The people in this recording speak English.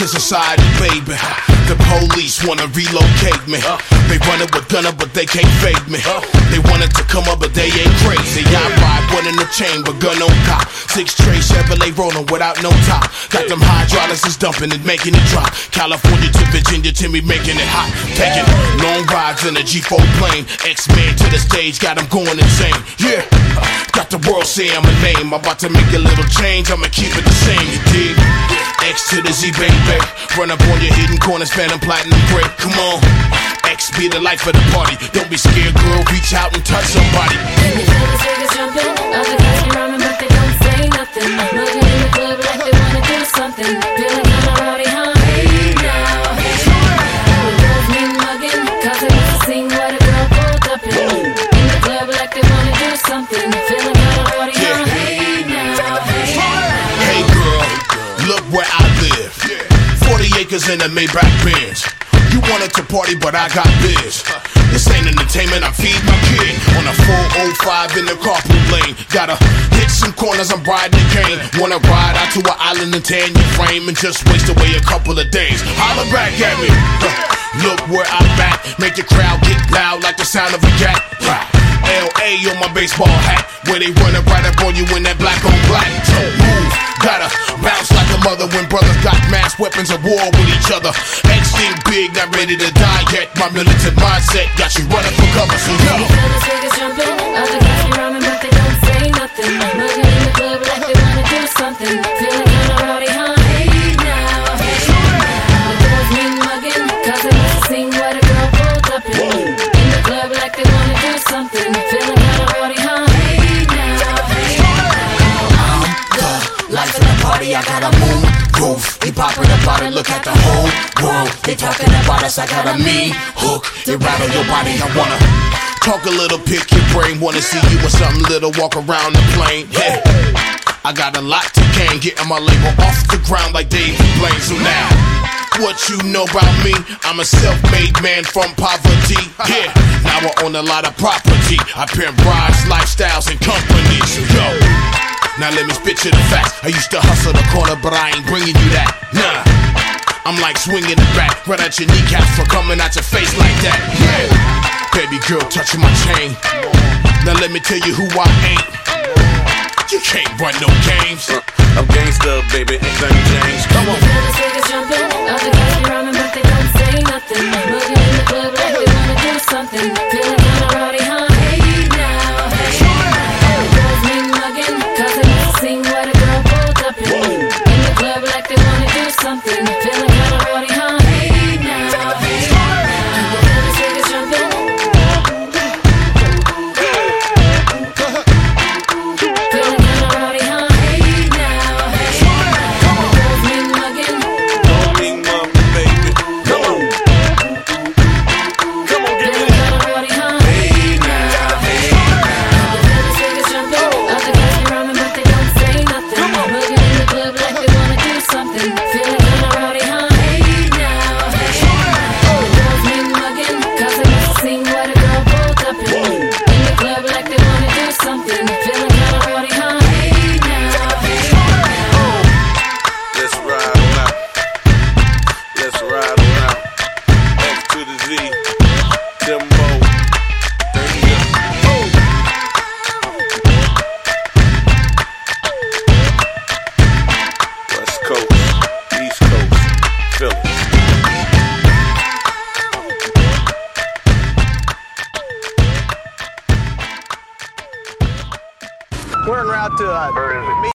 to society, baby. The police wanna relocate me. They running with gunner, but they can't fake me. They wanted to come up, but they ain't crazy. I ride one in the chain, but gun on cop. 6 tray Chevrolet rolling without no top. Got them hydraulics is dumping and making it drop. California to Virginia to me making it hot. Taking long rides in a G4 plane. X-Men to the stage, got them going insane. Yeah, got the world saying my name. I'm about to make a little change, I'ma keep it the same, you dig? X to the Z, baby. Run up on your hidden corners, phantom platinum break. Come on, X be the life of the party. Don't be scared, girl, reach out and touch somebody. Can you feel the niggas jumping? Other guys be rhyming, but they don't say nothing. Looking in the club like they wanna do something. Feeling kinda rowdy, huh? Hey now, hey now. The girls be mugging, cause they want to sing what a girl pulled up in. In the club like they wanna do something. Feeling kinda rowdy, huh? Hey now, hey now. Hey girl, look where I live. 40 acres in a Maybach Benz. You wanted to party, but I got biz. This ain't entertainment, I feed my kid. On a 405 in the carpool lane. Gotta hit some corners, I'm riding the cane. Wanna ride out to an island and tan your frame and just waste away a couple of days. Holler back at me. Look where I'm at. Make the crowd get loud like the sound of a cat. LA on my baseball hat. Where they running right up on you in that black on black. So move, gotta bounce like a mother when brothers got mass weapons of war with each other. X think big, not ready to die yet. My militant mindset got you running for cover, so yo. Can you feel the niggas jumping? Other guys be rhyming, but they don't say nothing. Looking in the club like they wanna do something. Feeling kinda rowdy, huh? Hey now, hey now. The girls be mugging, cause they want to sing what a girl pulled up in. In the club like they wanna do something. Feeling kinda rowdy, huh? Hey now, hey now. Life in the party, I got a moon roof. They popping about it, look at the whole world. They talking about us, I got a mean hook. They rattle your body, I wanna talk a little, pick your brain. Wanna see you with something little, walk around the plane. Yeah, I got a lot to gain, getting my label off the ground like David Blaine. So now, what you know about me? I'm a self-made man from poverty. Yeah, now I own a lot of property. I pimp rides, lifestyles, and companies. So yo, now let me spit you the facts. I used to hustle the corner, but I ain't bringing you that. Nah, I'm like swinging the bat, right at your kneecaps for coming at your face like that. Yeah, baby girl touching my chain. Now let me tell you who I ain't. You can't run no games. I'm gangsta, baby, ain't nothing changed. Come on. Can you feel the niggas jumping? Other guys be rhyming, but they don't say nothing. Looking in the club like they wanna do something. Feeling kinda rowdy, huh? Hey now, hey now. The girls be mugging, cause they want to sing what a girl pulled up in. In the club like they wanna do something. Feeling kinda rowdy, huh? Hey now, hey now. Can you feel the niggas jumping? Feeling kinda rowdy, huh? Hey now, hey now. The girls be mugging. Don't need one, baby. Come on. Come on, give me Feeling that. kinda rowdy, huh? Hey now, hey now. The niggas niggas jumping, other guys be rhyming, but they don't say nothing. Looking in the club like they wanna do something. Feeling kinda rowdy, huh? Hey now, hey now. The girls be mugging, cause they want to sing what a girl pulled up in. In the club like they wanna do something. Feeling kinda rowdy, huh? Hey now, hey now. Let's ride on out. Let's ride on out. X to the Z. Timbo. West Coast, East Coast, Philly. We're en route to